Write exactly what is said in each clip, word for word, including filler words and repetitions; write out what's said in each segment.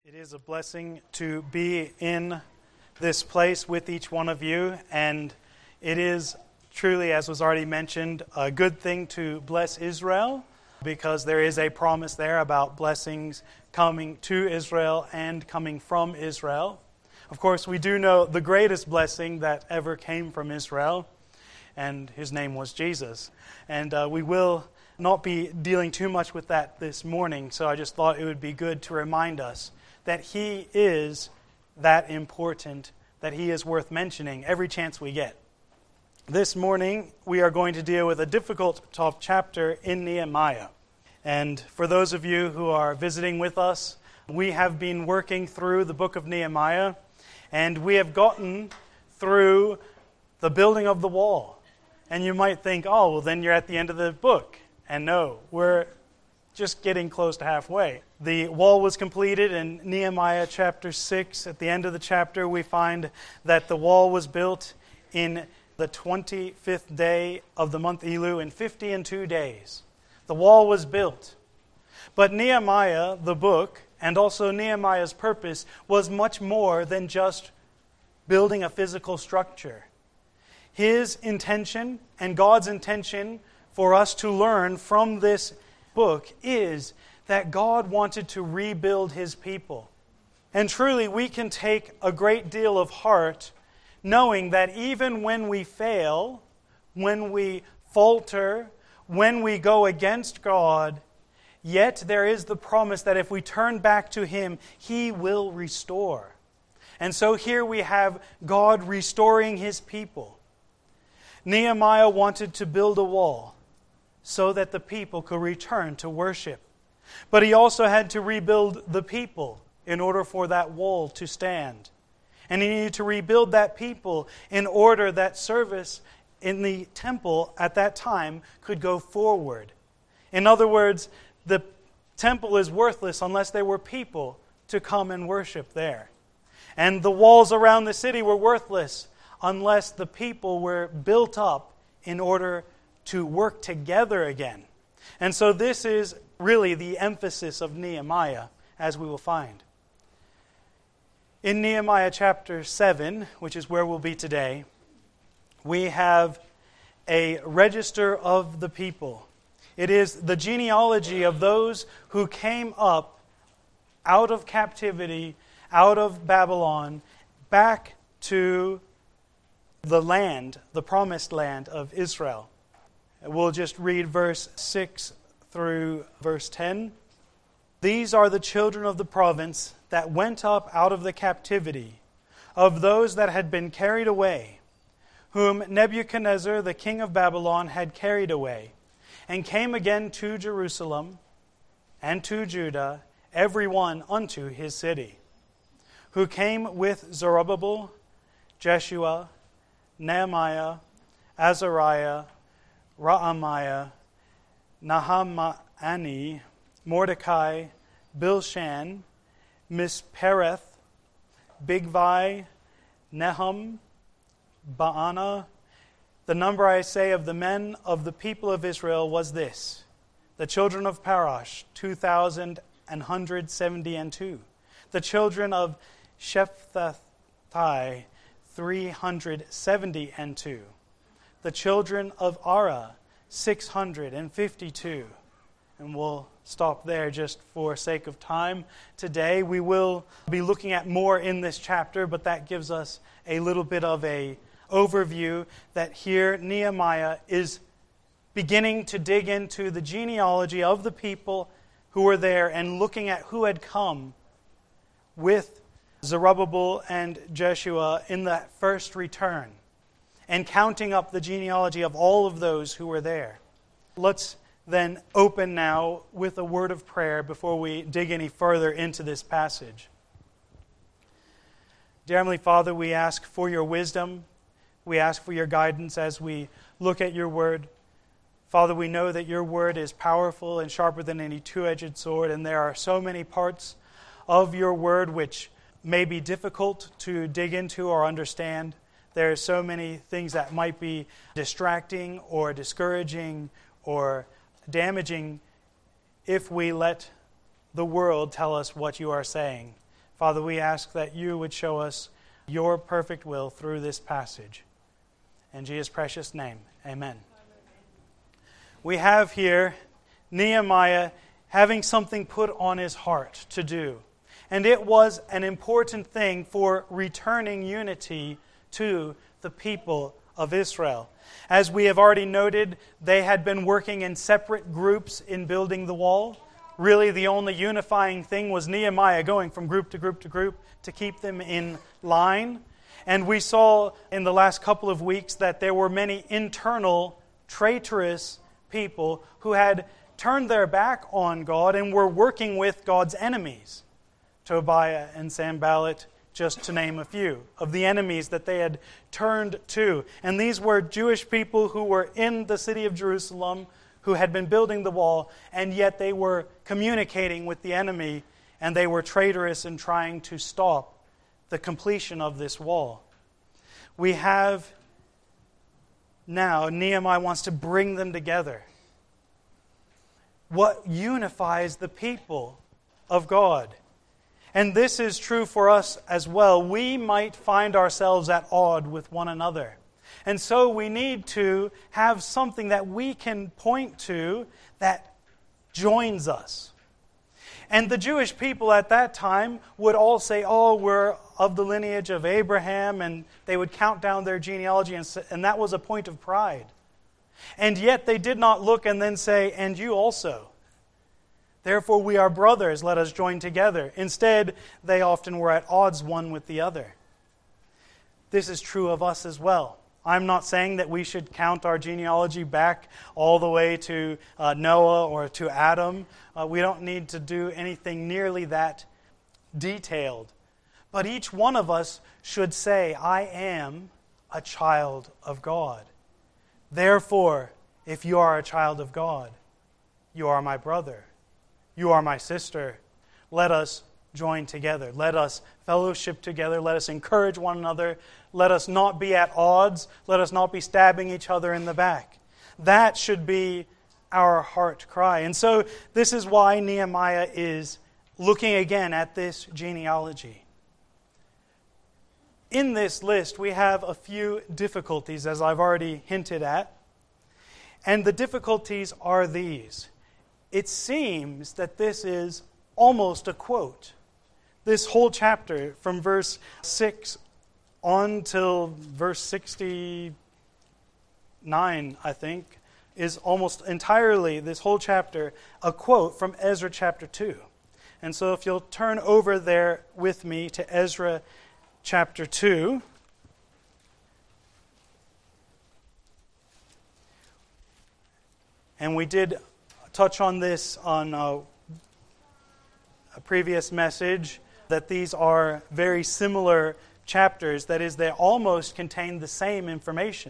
It is a blessing to be in this place with each one of you, and it is truly, as was already mentioned, a good thing to bless Israel, because there is a promise there about blessings coming to Israel and coming from Israel. Of course, we do know the greatest blessing that ever came from Israel, and his name was Jesus. And uh, we will not be dealing too much with that this morning, so I just thought it would be good to remind us that he is that important, that he is worth mentioning every chance we get. This morning, we are going to deal with a difficult top chapter in Nehemiah. And for those of you who are visiting with us, we have been working through the book of Nehemiah, and we have gotten through the building of the wall. And you might think, oh, well, then you're at the end of the book. And no, we're just getting close to halfway. The wall was completed in Nehemiah chapter six. At the end of the chapter, we find that the wall was built in the twenty-fifth day of the month Elul in fifty and two days. The wall was built. But Nehemiah, the book, and also Nehemiah's purpose, was much more than just building a physical structure. His intention and God's intention for us to learn from this book is that God wanted to rebuild his people. And truly, we can take a great deal of heart knowing that even when we fail, when we falter, when we go against God, yet there is the promise that if we turn back to him, he will restore. And so here we have God restoring his people. Nehemiah wanted to build a wall so that the people could return to worship. But he also had to rebuild the people in order for that wall to stand. And he needed to rebuild that people in order that service in the temple at that time could go forward. In other words, the temple is worthless unless there were people to come and worship there. And the walls around the city were worthless unless the people were built up in order to work together again. And so this is really the emphasis of Nehemiah, as we will find. In Nehemiah chapter seven, which is where we'll be today, we have a register of the people. It is the genealogy of those who came up out of captivity, out of Babylon, back to the land, the promised land of Israel. We'll just read verse six through verse ten. These are the children of the province that went up out of the captivity, of those that had been carried away, whom Nebuchadnezzar the king of Babylon had carried away, and came again to Jerusalem and to Judah, every one unto his city, who came with Zerubbabel, Jeshua, Nehemiah, Azariah, Raamiah, Nahamani, Mordecai, Bilshan, Mispereth, Bigvai, Nehum, Baana. The number, I say, of the men of the people of Israel was this: the children of Parash, two thousand and hundred seventy and two. The children of Shephthai, three hundred seventy and two. The children of Ara, six hundred fifty-two. And we'll stop there just for sake of time. Today we will be looking at more in this chapter, but that gives us a little bit of a overview that here Nehemiah is beginning to dig into the genealogy of the people who were there and looking at who had come with Zerubbabel and Jeshua in that first return, and counting up the genealogy of all of those who were there. Let's then open now with a word of prayer before we dig any further into this passage. Dear Heavenly Father, we ask for your wisdom. We ask for your guidance as we look at your word. Father, we know that your word is powerful and sharper than any two-edged sword, and there are so many parts of your word which may be difficult to dig into or understand. There are so many things that might be distracting or discouraging or damaging if we let the world tell us what you are saying. Father, we ask that you would show us your perfect will through this passage. In Jesus' precious name, amen. We have here Nehemiah having something put on his heart to do. And it was an important thing for returning unity to the people of Israel. As we have already noted, they had been working in separate groups in building the wall. Really, the only unifying thing was Nehemiah going from group to group to group to keep them in line. And we saw in the last couple of weeks that there were many internal, traitorous people who had turned their back on God and were working with God's enemies. Tobiah and Sanballat, just to name a few of the enemies that they had turned to. And these were Jewish people who were in the city of Jerusalem, who had been building the wall, and yet they were communicating with the enemy, and they were traitorous in trying to stop the completion of this wall. We have now, Nehemiah wants to bring them together. What unifies the people of God? And this is true for us as well. We might find ourselves at odds with one another. And so we need to have something that we can point to that joins us. And the Jewish people at that time would all say, oh, we're of the lineage of Abraham, and they would count down their genealogy, and, and that was a point of pride. And yet they did not look and then say, and you also. Therefore we are brothers, let us join together. Instead, they often were at odds one with the other. This is true of us as well. I'm not saying that we should count our genealogy back all the way to uh, Noah or to Adam. Uh, we don't need to do anything nearly that detailed. But each one of us should say, I am a child of God. Therefore, if you are a child of God, you are my brother. You are my sister. Let us join together. Let us fellowship together. Let us encourage one another. Let us not be at odds. Let us not be stabbing each other in the back. That should be our heart cry. And so this is why Nehemiah is looking again at this genealogy. In this list, we have a few difficulties, as I've already hinted at. And the difficulties are these. It seems that this is almost a quote. This whole chapter, from verse six on till verse sixty-nine, I think, is almost entirely, this whole chapter, a quote from Ezra chapter two. And so if you'll turn over there with me to Ezra chapter two. And we did touch on this on a, a previous message, that these are very similar chapters. That is, they almost contain the same information.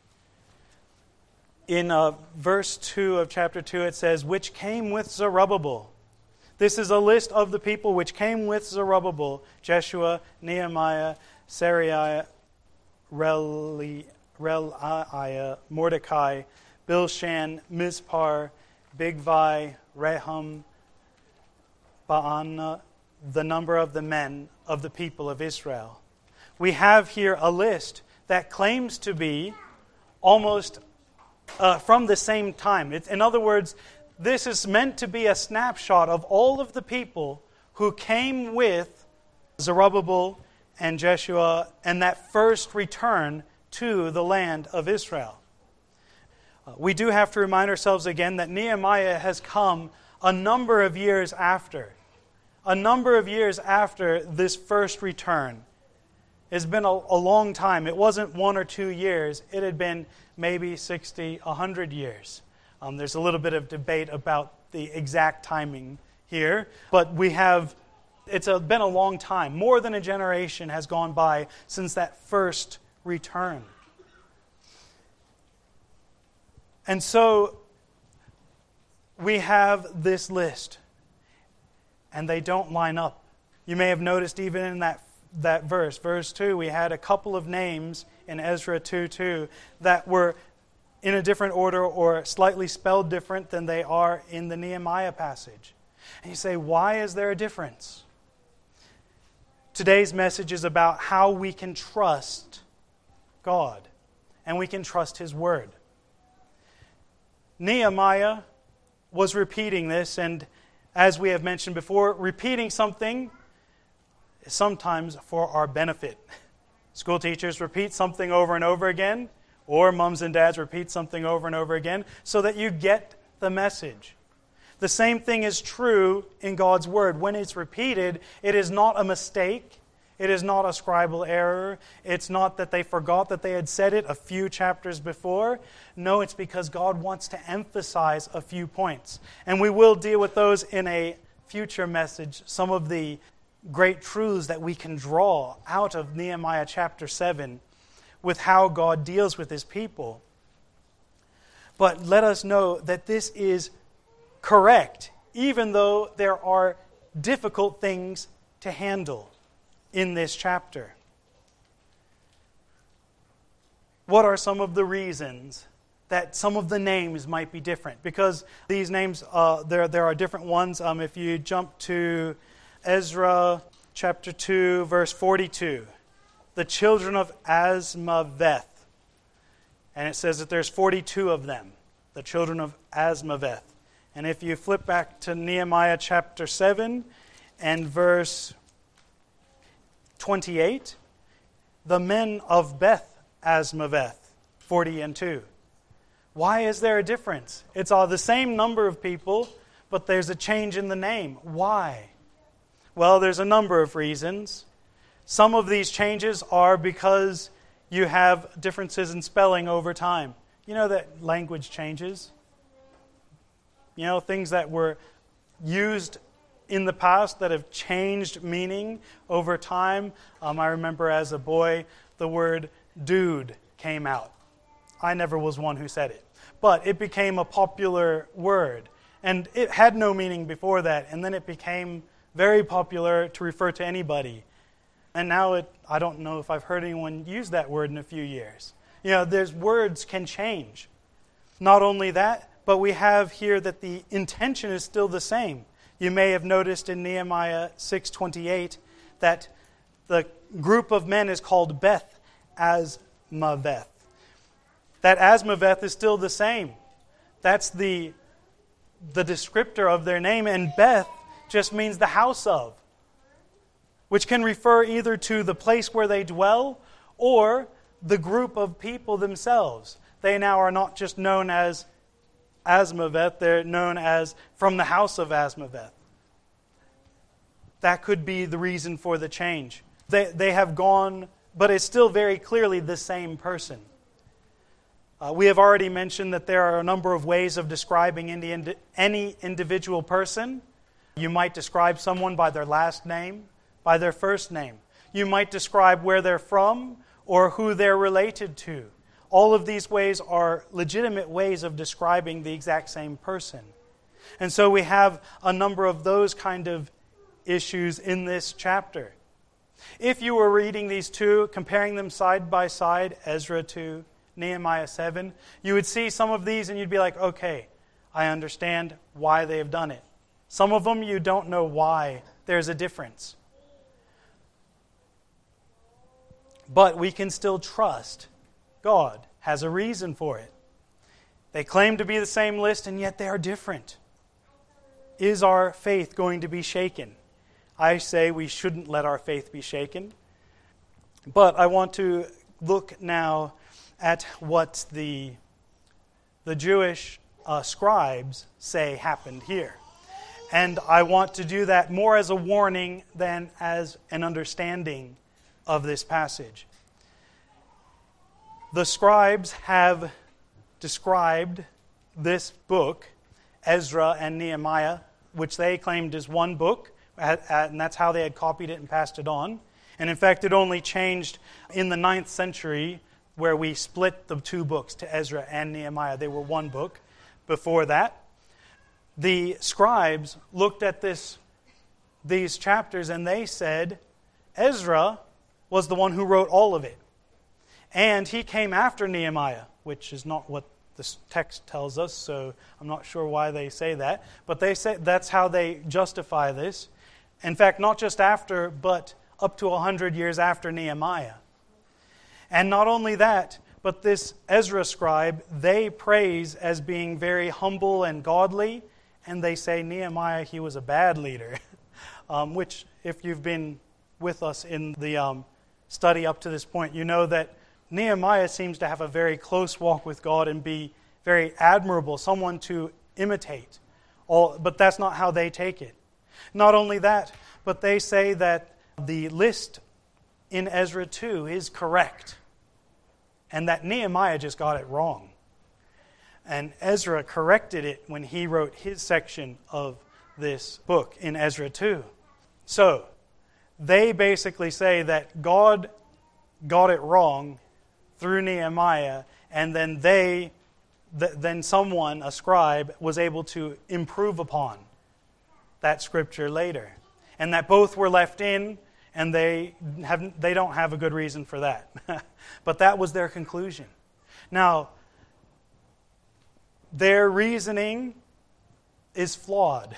In uh, verse two of chapter two, it says, which came with Zerubbabel. This is a list of the people which came with Zerubbabel: Jeshua, Nehemiah, Seraiah, Reliah, Mordecai, Bilshan, Mizpar, Bigvai, Rehum, Baanah, the number of the men of the people of Israel. We have here a list that claims to be almost uh, from the same time. It's, in other words, this is meant to be a snapshot of all of the people who came with Zerubbabel and Jeshua and that first return to the land of Israel. Uh, we do have to remind ourselves again that Nehemiah has come a number of years after. A number of years after this first return. It's been a, a long time. It wasn't one or two years. It had been maybe sixty, one hundred years. Um, there's a little bit of debate about the exact timing here. But we have, it's a, been a long time. More than a generation has gone by since that first return. And so we have this list. And they don't line up. You may have noticed even in that that verse, verse two, we had a couple of names in Ezra two two that were in a different order or slightly spelled different than they are in the Nehemiah passage. And you say, why is there a difference? Today's message is about how we can trust God and we can trust His Word. Nehemiah was repeating this, and as we have mentioned before, repeating something is sometimes for our benefit. School teachers repeat something over and over again, or moms and dads repeat something over and over again so that you get the message. The same thing is true in God's Word. When it's repeated, it is not a mistake. It is not a scribal error. It's not that they forgot that they had said it a few chapters before. No, it's because God wants to emphasize a few points. And we will deal with those in a future message, some of the great truths that we can draw out of Nehemiah chapter seven with how God deals with His people. But let us know that this is correct, even though there are difficult things to handle in this chapter. What are some of the reasons that some of the names might be different? Because these names, uh, there, there are different ones. Um, if you jump to Ezra chapter two, verse forty-two, the children of Azmaveth. And it says that there's forty-two of them, the children of Azmaveth. And if you flip back to Nehemiah chapter seven and verse twenty-eight, the men of Beth Azmaveth, forty and two. Why is there a difference? It's all the same number of people, but there's a change in the name. Why? Well, there's a number of reasons. Some of these changes are because you have differences in spelling over time. You know that language changes. You know, things that were used in the past that have changed meaning over time. Um, I remember as a boy, the word dude came out. I never was one who said it. But it became a popular word. And it had no meaning before that. And then it became very popular to refer to anybody. And now it, I don't know if I've heard anyone use that word in a few years. You know, there's words can change. Not only that, but we have here that the intention is still the same. You may have noticed in Nehemiah six twenty-eight that the group of men is called Beth Azmaveth. That Azmaveth is still the same. That's the, the descriptor of their name, and Beth just means the house of, which can refer either to the place where they dwell or the group of people themselves. They now are not just known as Azmaveth, they're known as from the house of Azmaveth. That could be the reason for the change. They, they have gone, but it's still very clearly the same person. Uh, we have already mentioned that there are a number of ways of describing any, any individual person. You might describe someone by their last name, by their first name. You might describe where they're from or who they're related to. All of these ways are legitimate ways of describing the exact same person. And so we have a number of those kind of issues in this chapter. If you were reading these two, comparing them side by side, Ezra two, Nehemiah seven, you would see some of these and you'd be like, okay, I understand why they have done it. Some of them you don't know why there's a difference. But we can still trust God has a reason for it. They claim to be the same list, and yet they are different. Is our faith going to be shaken? I say we shouldn't let our faith be shaken. But I want to look now at what the, the Jewish uh, scribes say happened here. And I want to do that more as a warning than as an understanding of this passage. The scribes have described this book, Ezra and Nehemiah, which they claimed is one book, and that's how they had copied it and passed it on. And in fact, it only changed in the ninth century, where we split the two books to Ezra and Nehemiah. They were one book. Before that, the scribes looked at this, these chapters and they said, Ezra was the one who wrote all of it. And he came after Nehemiah, which is not what this text tells us, so I'm not sure why they say that. But they say that's how they justify this. In fact, not just after, but up to one hundred years after Nehemiah. And not only that, but this Ezra scribe, they praise as being very humble and godly, and they say Nehemiah, he was a bad leader. um, which, if you've been with us in the um, study up to this point, you know that Nehemiah seems to have a very close walk with God and be very admirable, someone to imitate. All, but that's not how they take it. Not only that, but they say that the list in Ezra two is correct, and that Nehemiah just got it wrong. And Ezra corrected it when he wrote his section of this book in Ezra two. So, they basically say that God got it wrong through Nehemiah, and then they, th- then someone, a scribe, was able to improve upon that scripture later. And that both were left in, and they have they don't have a good reason for that. But that was their conclusion. Now, their reasoning is flawed.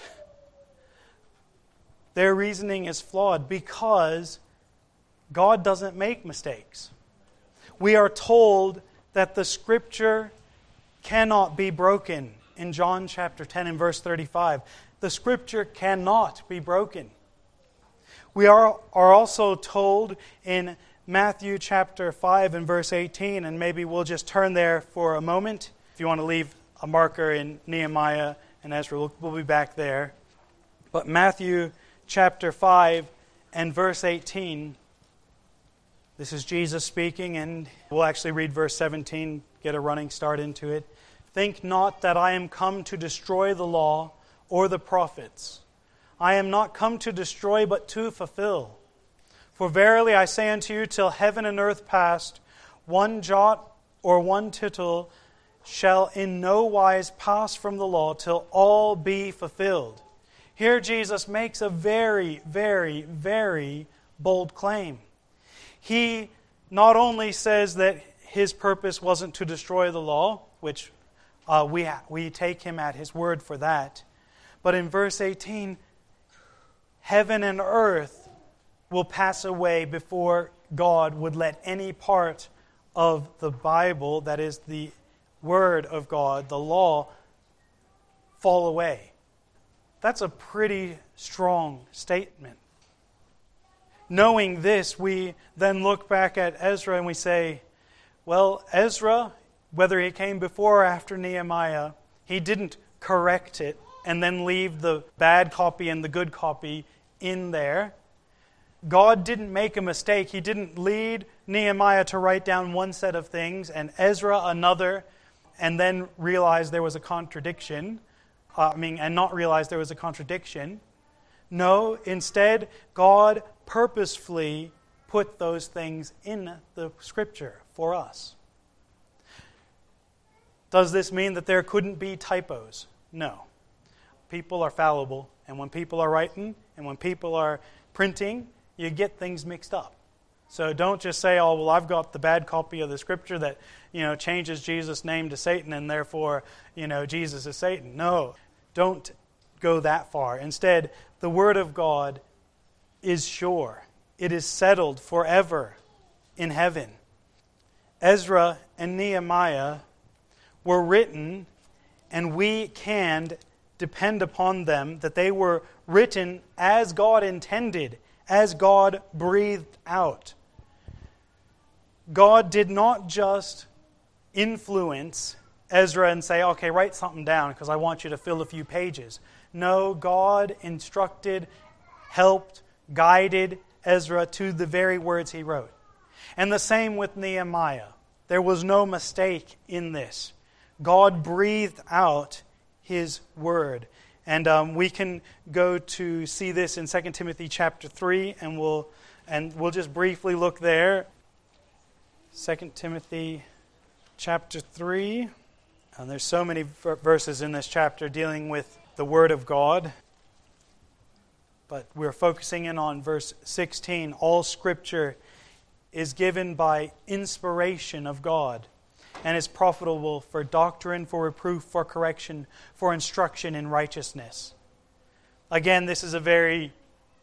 Their reasoning is flawed because God doesn't make mistakes. We are told that the Scripture cannot be broken in John chapter ten and verse thirty-five. The Scripture cannot be broken. We are, are also told in Matthew chapter five and verse eighteen, and maybe we'll just turn there for a moment. If you want to leave a marker in Nehemiah and Ezra, we'll, we'll be back there. But Matthew chapter five and verse eighteen, this is Jesus speaking, and we'll actually read verse seventeen, get a running start into it. Think not that I am come to destroy the law or the prophets. I am not come to destroy, but to fulfill. For verily I say unto you, till heaven and earth passed, one jot or one tittle shall in no wise pass from the law, till all be fulfilled. Here Jesus makes a very, very, very bold claim. He not only says that his purpose wasn't to destroy the law, which uh, we we take him at his word for that, but in verse eighteen, heaven and earth will pass away before God would let any part of the Bible, that is the Word of God, the law, fall away. That's a pretty strong statement. Knowing this, we then look back at Ezra and we say, well, Ezra, whether he came before or after Nehemiah, he didn't correct it and then leave the bad copy and the good copy in there. God didn't make a mistake. He didn't lead Nehemiah to write down one set of things and Ezra another, and then realize there was a contradiction. Uh, I mean, and not realize there was a contradiction. No, instead, God purposefully put those things in the Scripture for us. Does this mean that there couldn't be typos? No. People are fallible, and when people are writing, and when people are printing, you get things mixed up. So don't just say, oh, well, I've got the bad copy of the Scripture that, you know, changes Jesus' name to Satan, and therefore, you know, Jesus is Satan. No, don't go that far. Instead, the Word of God is sure. It is settled forever in heaven. Ezra and Nehemiah were written, and we can depend upon them, that they were written as God intended, as God breathed out. God did not just influence Ezra and say, okay, write something down because I want you to fill a few pages. No, God instructed, helped, guided Ezra to the very words he wrote. And the same with Nehemiah. There was no mistake in this. God breathed out His word. And um, we can go to see this in Second Timothy chapter three, and we'll and we'll just briefly look there. Second Timothy chapter three. And there's so many verses in this chapter dealing with the Word of God. But we're focusing in on verse sixteen. All Scripture is given by inspiration of God and is profitable for doctrine, for reproof, for correction, for instruction in righteousness. Again, this is a very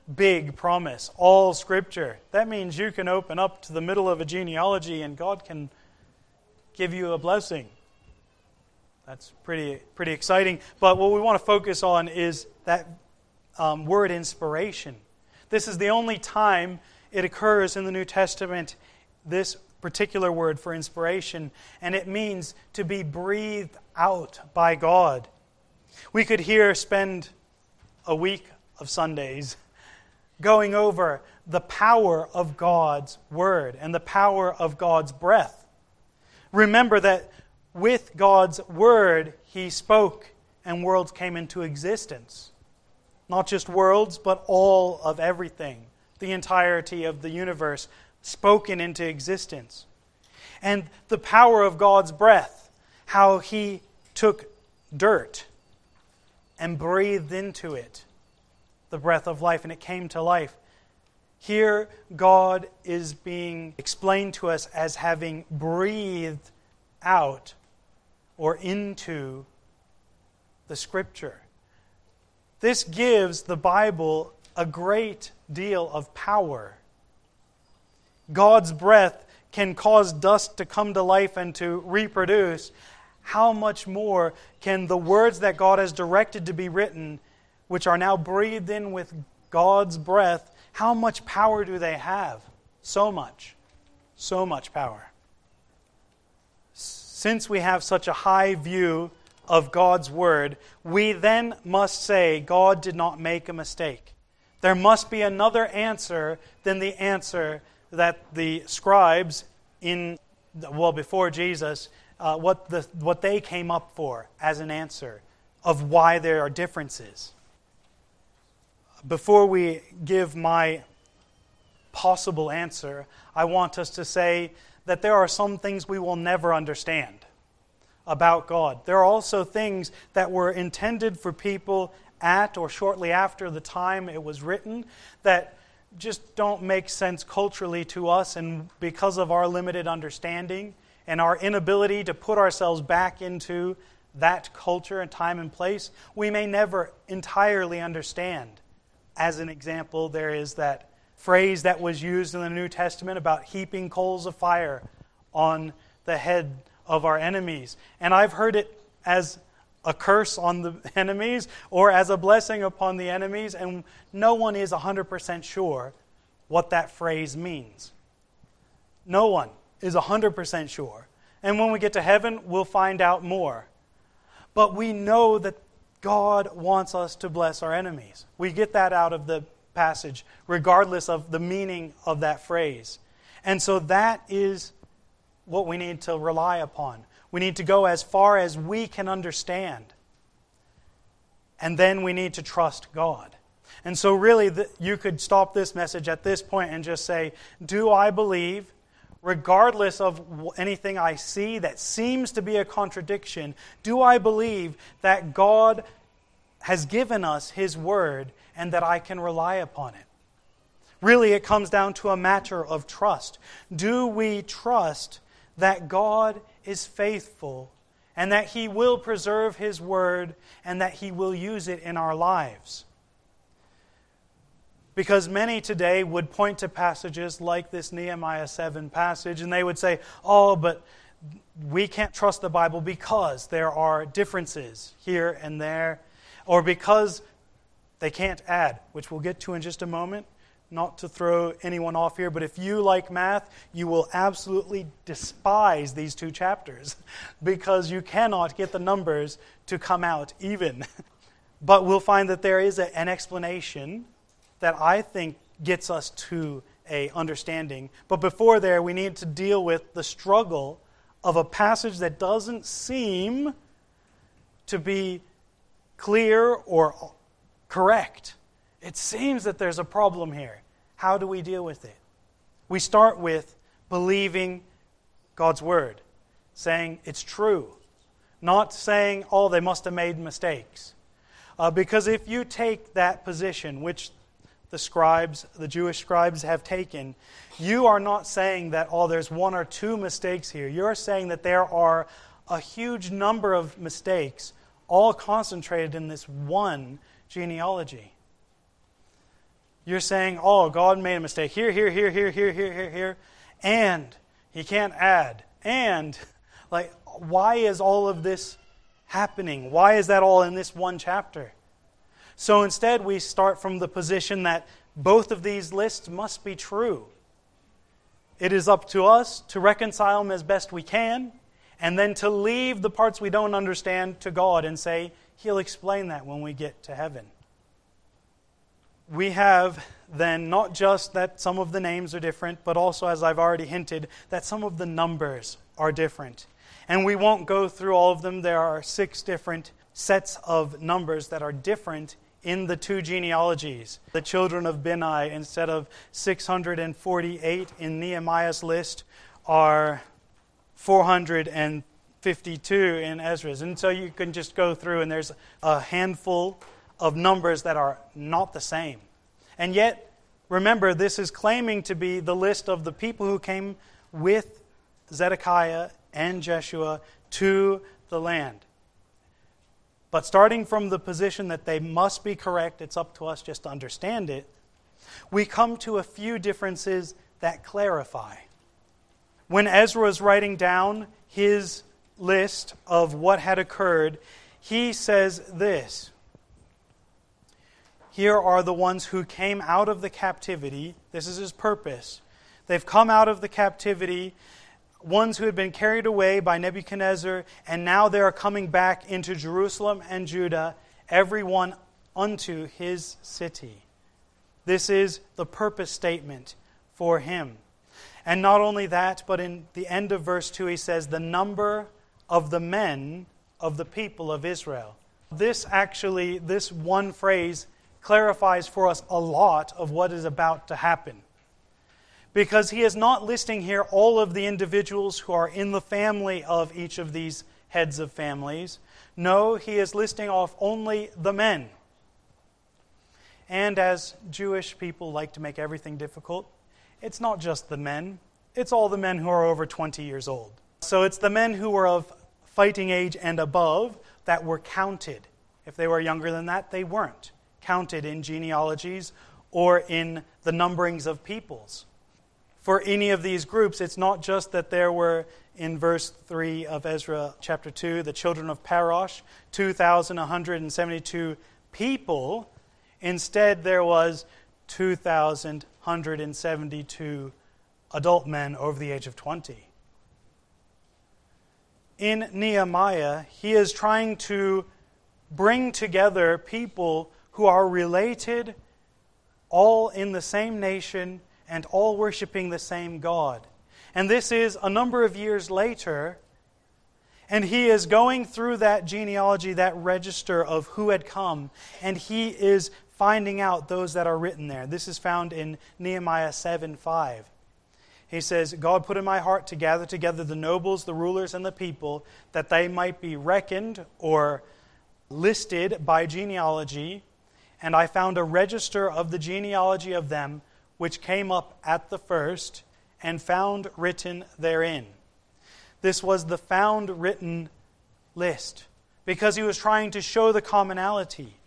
big promise. All Scripture. That means you can open up to the middle of a genealogy and God can give you a blessing. That's pretty pretty exciting. But what we want to focus on is that um, word inspiration. This is the only time it occurs in the New Testament, this particular word for inspiration, and it means to be breathed out by God. We could here spend a week of Sundays going over the power of God's word and the power of God's breath. Remember that with God's word, He spoke and worlds came into existence. Not just worlds, but all of everything. The entirety of the universe spoken into existence. And the power of God's breath, how He took dirt and breathed into it the breath of life, and it came to life. Here, God is being explained to us as having breathed out or into the Scripture. This gives the Bible a great deal of power. God's breath can cause dust to come to life and to reproduce. How much more can the words that God has directed to be written, which are now breathed in with God's breath, how much power do they have? So much. So much power. Since we have such a high view of God's Word, we then must say God did not make a mistake. There must be another answer than the answer that the scribes in, well, before Jesus, uh, what the what they came up for as an answer of why there are differences. Before we give my possible answer, I want us to say that there are some things we will never understand about God. There are also things that were intended for people at or shortly after the time it was written that just don't make sense culturally to us, and because of our limited understanding and our inability to put ourselves back into that culture and time and place, we may never entirely understand. As an example, there is that phrase that was used in the New Testament about heaping coals of fire on the head of our enemies. And I've heard it as a curse on the enemies or as a blessing upon the enemies, and no one is one hundred percent sure what that phrase means. No one is one hundred percent sure. And when we get to heaven, we'll find out more. But we know that God wants us to bless our enemies. We get that out of the passage, regardless of the meaning of that phrase. And so that is what we need to rely upon. We need to go as far as we can understand. And then we need to trust God. And so really, the, you could stop this message at this point and just say, do I believe, regardless of anything I see that seems to be a contradiction, do I believe that God has given us His Word and that I can rely upon it? Really, it comes down to a matter of trust. Do we trust that God is faithful and that He will preserve His Word and that He will use it in our lives? Because many today would point to passages like this Nehemiah seven passage and they would say, oh, but we can't trust the Bible because there are differences here and there, or because they can't add, which we'll get to in just a moment. Not to throw anyone off here, but if you like math, you will absolutely despise these two chapters because you cannot get the numbers to come out even. But we'll find that there is a, an explanation that I think gets us to a understanding. But before there, we need to deal with the struggle of a passage that doesn't seem to be clear or correct. It seems that there's a problem here. How do we deal with it? We start with believing God's Word, saying it's true, not saying, oh, they must have made mistakes. Uh, because if you take that position, which the scribes, the Jewish scribes have taken, you are not saying that, oh, there's one or two mistakes here. You're saying that there are a huge number of mistakes, all concentrated in this one genealogy. You're saying, oh, God made a mistake here, here, here, here, here, here, here, here, and He can't add. And, like, why is all of this happening? Why is that all in this one chapter? So instead, we start from the position that both of these lists must be true. It is up to us to reconcile them as best we can, and then to leave the parts we don't understand to God and say, He'll explain that when we get to heaven. We have then not just that some of the names are different, but also, as I've already hinted, that some of the numbers are different. And we won't go through all of them. There are six different sets of numbers that are different in the two genealogies. The children of Benai, instead of six hundred forty-eight in Nehemiah's list, are four hundred fifty-two in Ezra's. And so you can just go through, and there's a handful of numbers that are not the same. And yet, remember, this is claiming to be the list of the people who came with Zedekiah and Jeshua to the land. But starting from the position that they must be correct, it's up to us just to understand it, we come to a few differences that clarify. When Ezra was writing down his list of what had occurred, he says this: here are the ones who came out of the captivity. This is his purpose. They've come out of the captivity, ones who had been carried away by Nebuchadnezzar, and now they are coming back into Jerusalem and Judah, everyone unto his city. This is the purpose statement for him. And not only that, but in the end of verse two, he says, the number of the men of the people of Israel. This actually, this one phrase clarifies for us a lot of what is about to happen. Because he is not listing here all of the individuals who are in the family of each of these heads of families. No, he is listing off only the men. And as Jewish people like to make everything difficult, it's not just the men. It's all the men who are over twenty years old. So it's the men who were of fighting age and above that were counted. If they were younger than that, they weren't counted in genealogies or in the numberings of peoples. For any of these groups, it's not just that there were, in verse three of Ezra chapter two, the children of Parosh, two thousand one hundred seventy-two people. Instead, there was two thousand one hundred seventy-two adult men over the age of twenty. In Nehemiah, he is trying to bring together people who are related, all in the same nation, and all worshiping the same God. And this is a number of years later, and he is going through that genealogy, that register of who had come, and he is finding out those that are written there. This is found in Nehemiah seven five. He says, God put in my heart to gather together the nobles, the rulers, and the people, that they might be reckoned or listed by genealogy, and I found a register of the genealogy of them, which came up at the first, and found written therein. This was the found written list, because he was trying to show the commonality.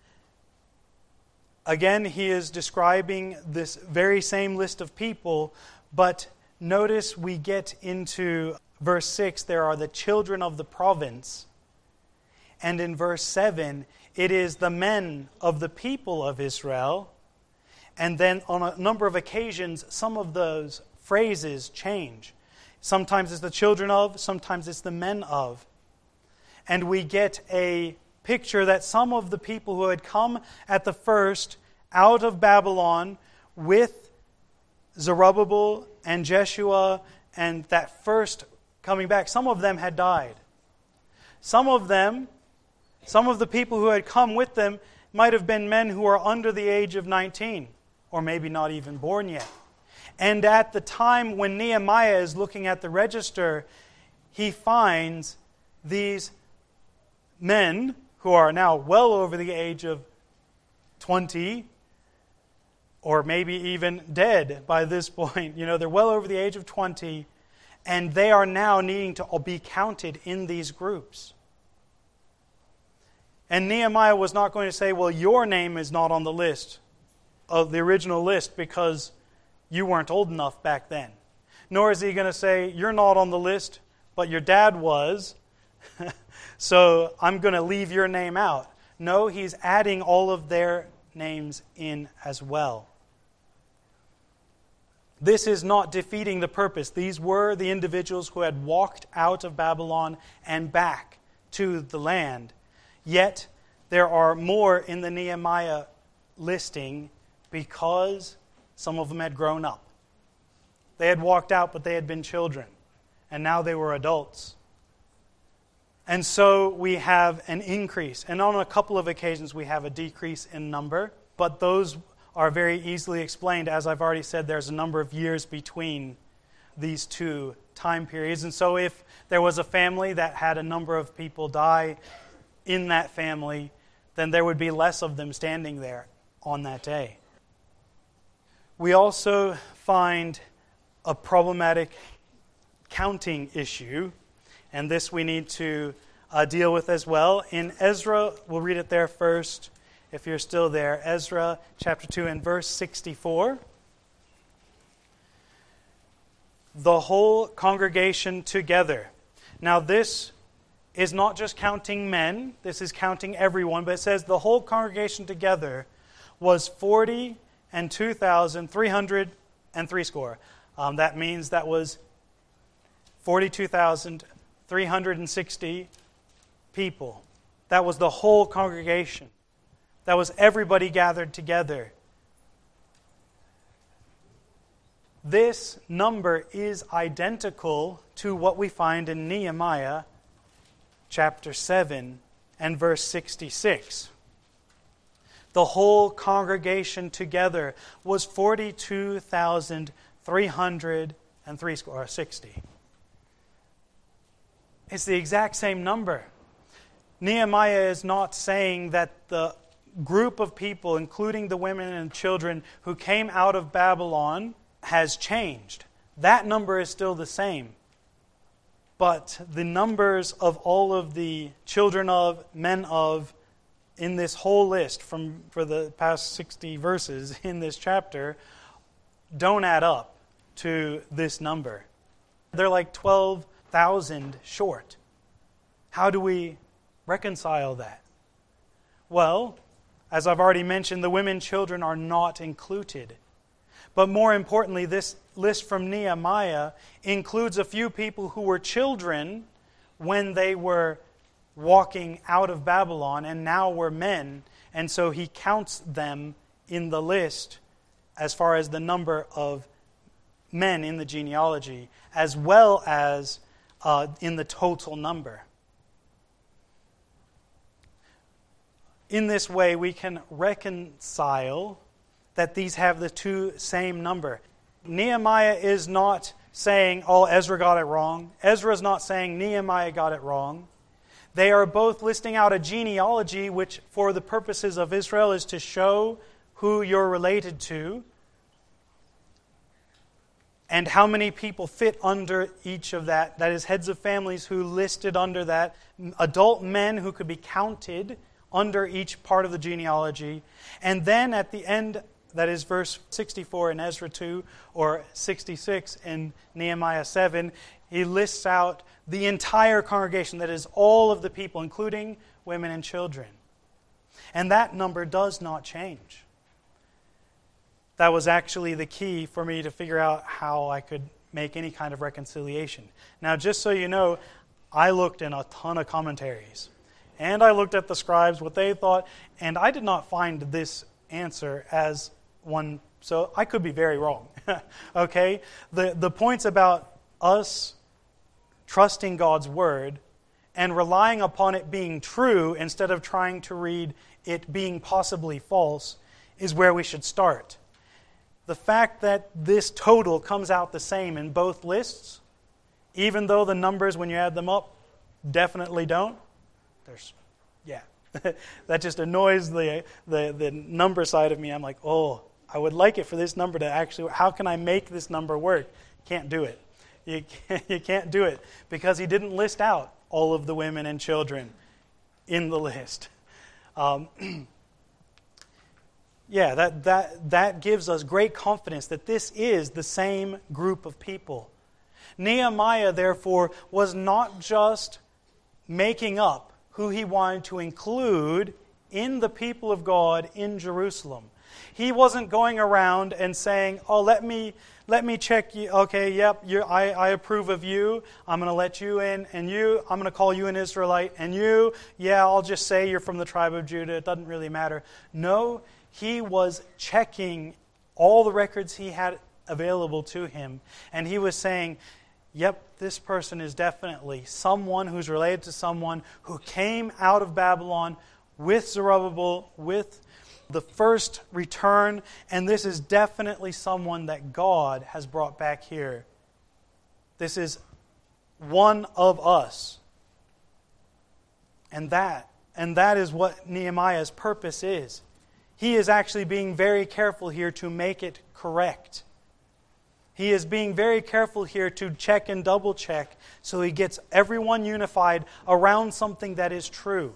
Again, he is describing this very same list of people, but notice we get into verse six, there are the children of the province, and in verse seven, it is the men of the people of Israel. And then on a number of occasions, some of those phrases change. Sometimes it's the children of, sometimes it's the men of. And we get a picture that some of the people who had come at the first out of Babylon with Zerubbabel and Jeshua and that first coming back, some of them had died. Some of them, some of the people who had come with them might have been men who are under the age of nineteen. Or maybe not even born yet. And at the time when Nehemiah is looking at the register, he finds these men who are now well over the age of twenty, or maybe even dead by this point. You know, they're well over the age of twenty, and they are now needing to be counted in these groups. And Nehemiah was not going to say, well, your name is not on the list of the original list because you weren't old enough back then. Nor is he going to say, you're not on the list, but your dad was, so I'm going to leave your name out. No, he's adding all of their names in as well. This is not defeating the purpose. These were the individuals who had walked out of Babylon and back to the land. Yet, there are more in the Nehemiah listing because some of them had grown up. They had walked out, but they had been children. And now they were adults. And so we have an increase. And on a couple of occasions we have a decrease in number. But those are very easily explained. As I've already said, there's a number of years between these two time periods. And so if there was a family that had a number of people die in that family, then there would be less of them standing there on that day. We also find a problematic counting issue, and this we need to uh, deal with as well. In Ezra, we'll read it there first, if you're still there. Ezra chapter two and verse sixty-four. The whole congregation together. Now this is not just counting men, this is counting everyone, but it says the whole congregation together was forty and two thousand three hundred and three score. Um, that means that was forty-two thousand three hundred sixty people. That was the whole congregation. That was everybody gathered together. This number is identical to what we find in Nehemiah chapter seven and verse sixty-six. The whole congregation together was forty-two thousand three hundred three or sixty. It's the exact same number. Nehemiah is not saying that the group of people, including the women and children who came out of Babylon, has changed. That number is still the same. But the numbers of all of the children of, men of, in this whole list from for the past sixty verses in this chapter don't add up to this number. They're like twelve thousand short. How do we reconcile that? Well, as I've already mentioned, the women and children are not included. But more importantly, this list from Nehemiah includes a few people who were children when they were walking out of Babylon and now were men, and so he counts them in the list as far as the number of men in the genealogy, as well as uh, in the total number. In this way, we can reconcile that these have the two same number. Nehemiah is not saying, oh, Ezra got it wrong. Ezra is not saying Nehemiah got it wrong. They are both listing out a genealogy which, for the purposes of Israel, is to show who you're related to and how many people fit under each of that. That is, heads of families who listed under that, adult men who could be counted under each part of the genealogy. And then at the end, that is verse sixty-four in Ezra two or sixty-six in Nehemiah seven, he lists out the entire congregation, that is all of the people, including women and children. And that number does not change. That was actually the key for me to figure out how I could make any kind of reconciliation. Now, just so you know, I looked in a ton of commentaries. And I looked at the scribes, what they thought, and I did not find this answer as one, so I could be very wrong. Okay? The, the points about us trusting God's Word and relying upon it being true instead of trying to read it being possibly false is where we should start. The fact that this total comes out the same in both lists, even though the numbers, when you add them up, definitely don't, there's, yeah, that just annoys the, the the number side of me. I'm like, oh, I would like it for this number to actually, how can I make this number work? Can't do it. You can't, you can't do it because he didn't list out all of the women and children in the list. Um, Yeah, that, that, that gives us great confidence that this is the same group of people. Nehemiah, therefore, was not just making up who he wanted to include in the people of God in Jerusalem. He wasn't going around and saying, oh, let me let me check you. Okay, yep, you're, I, I approve of you. I'm going to let you in. And you, I'm going to call you an Israelite. And you, yeah, I'll just say you're from the tribe of Judah. It doesn't really matter. No, he was checking all the records he had available to him. And he was saying, yep, this person is definitely someone who's related to someone who came out of Babylon with Zerubbabel, with the first return, and this is definitely someone that God has brought back here. This is one of us. And that, and that is what Nehemiah's purpose is. He is actually being very careful here to make it correct. He is being very careful here to check and double check so he gets everyone unified around something that is true.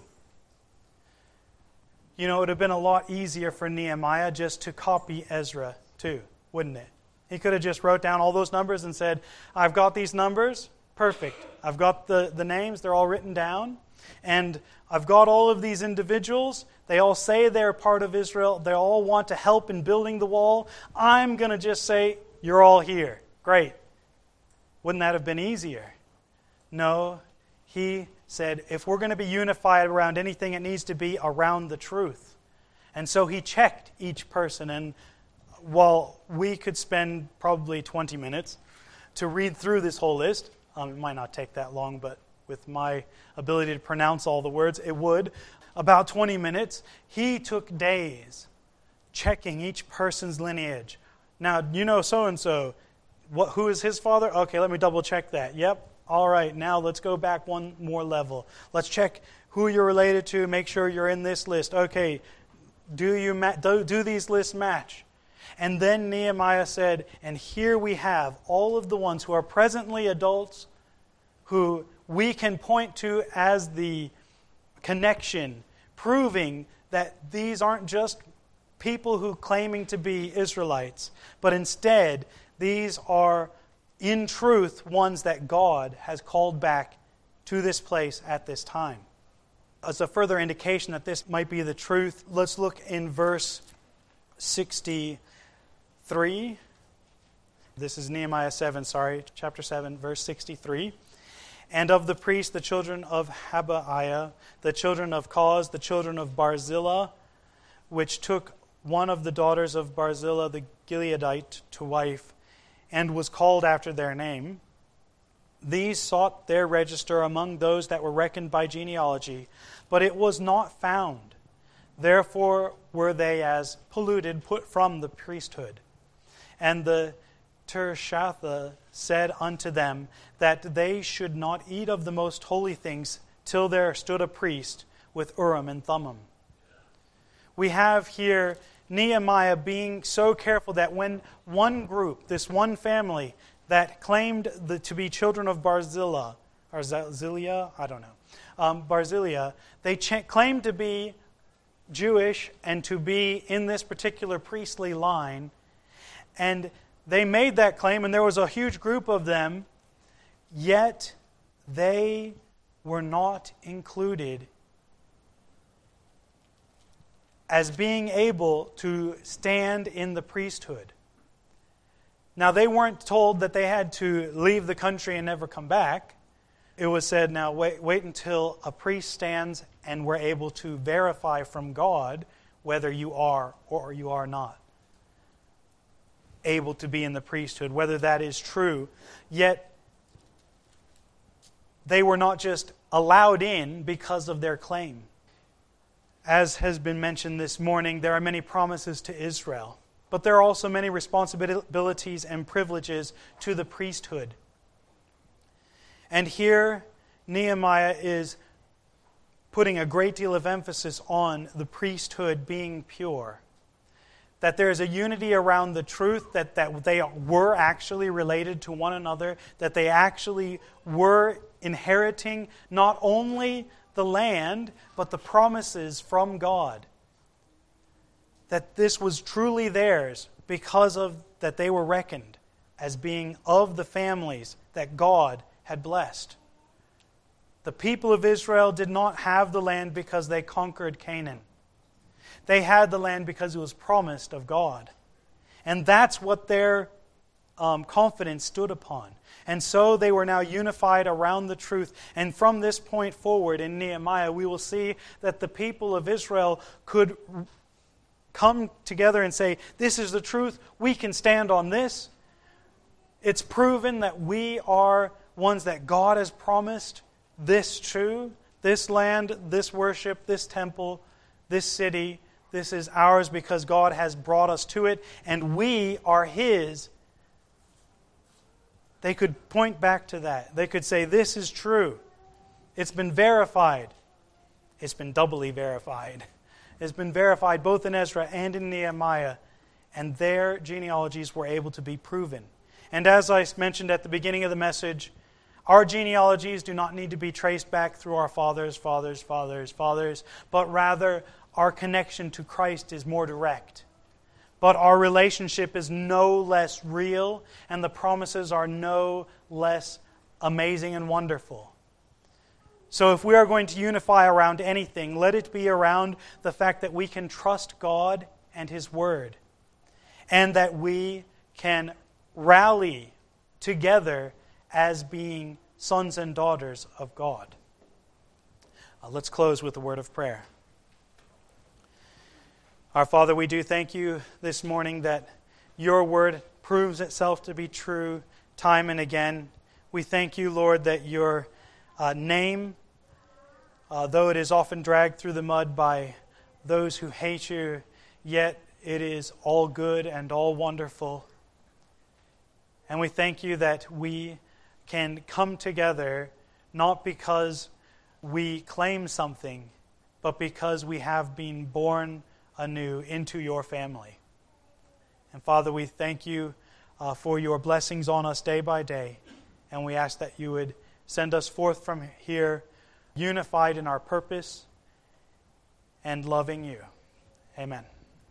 You know, it would have been a lot easier for Nehemiah just to copy Ezra too, wouldn't it? He could have just wrote down all those numbers and said, I've got these numbers, perfect. I've got the, the names, they're all written down. And I've got all of these individuals. They all say they're part of Israel. They all want to help in building the wall. I'm going to just say, you're all here. Great. Wouldn't that have been easier? No, he said, if we're going to be unified around anything, it needs to be around the truth. And so he checked each person. And while we could spend probably twenty minutes to read through this whole list, um, it might not take that long, but with my ability to pronounce all the words, it would. About twenty minutes, he took days checking each person's lineage. Now, you know so-and-so. What, who is his father? Okay, let me double check that. Yep. All right, now let's go back one more level. Let's check who you're related to, make sure you're in this list. Okay, do you ma- do, do these lists match? And then Nehemiah said, and here we have all of the ones who are presently adults, who we can point to as the connection, proving that these aren't just people who claiming to be Israelites, but instead these are in truth ones that God has called back to this place at this time. As a further indication that this might be the truth, let's look in verse sixty-three. This is Nehemiah seven, sorry, chapter seven, verse sixty-three. And of the priests, the children of Habaiah, the children of Koz, the children of Barzillai, which took one of the daughters of Barzillai the Gileadite to wife, and was called after their name. These sought their register among those that were reckoned by genealogy, but it was not found. Therefore were they as polluted, put from the priesthood. And the Tirshatha said unto them that they should not eat of the most holy things till there stood a priest with Urim and Thummim. We have here Nehemiah being so careful that when one group, this one family that claimed the, to be children of Barzillai, or Barzillai, I don't know, um, Barzillai, they ch- claimed to be Jewish and to be in this particular priestly line, and they made that claim, and there was a huge group of them, yet they were not included as being able to stand in the priesthood. Now, they weren't told that they had to leave the country and never come back. It was said, now wait, wait until a priest stands and we're able to verify from God whether you are or you are not able to be in the priesthood, whether that is true. Yet, they were not just allowed in because of their claim. As has been mentioned this morning, there are many promises to Israel, but there are also many responsibilities and privileges to the priesthood. And here, Nehemiah is putting a great deal of emphasis on the priesthood being pure. That there is a unity around the truth, that, that they were actually related to one another, that they actually were inheriting not only the land, but the promises from God. that this was truly theirs because of that they were reckoned as being of the families that God had blessed. The people of Israel did not have the land because they conquered Canaan. They had the land because it was promised of God. And that's what their um, confidence stood upon. And so they were now unified around the truth. And from this point forward in Nehemiah, we will see that the people of Israel could come together and say, this is the truth, we can stand on this. It's proven that we are ones that God has promised this true, this land, this worship, this temple, this city. This is ours because God has brought us to it, and we are His. They could point back to that. They could say, this is true. It's been verified. It's been doubly verified. It's been verified both in Ezra and in Nehemiah, and their genealogies were able to be proven. And as I mentioned at the beginning of the message, our genealogies do not need to be traced back through our fathers, fathers, fathers, fathers, but rather our connection to Christ is more direct. But our relationship is no less real, and the promises are no less amazing and wonderful. So if we are going to unify around anything, let it be around the fact that we can trust God and His Word, and that we can rally together as being sons and daughters of God. Uh, let's close with a word of prayer. Our Father, we do thank You this morning that Your Word proves itself to be true time and again. We thank You, Lord, that Your uh, name, uh, though it is often dragged through the mud by those who hate You, yet it is all good and all wonderful. And we thank You that we can come together not because we claim something, but because we have been born anew into Your family. And Father, we thank You uh, for Your blessings on us day by day. And we ask that You would send us forth from here unified in our purpose and loving You. Amen.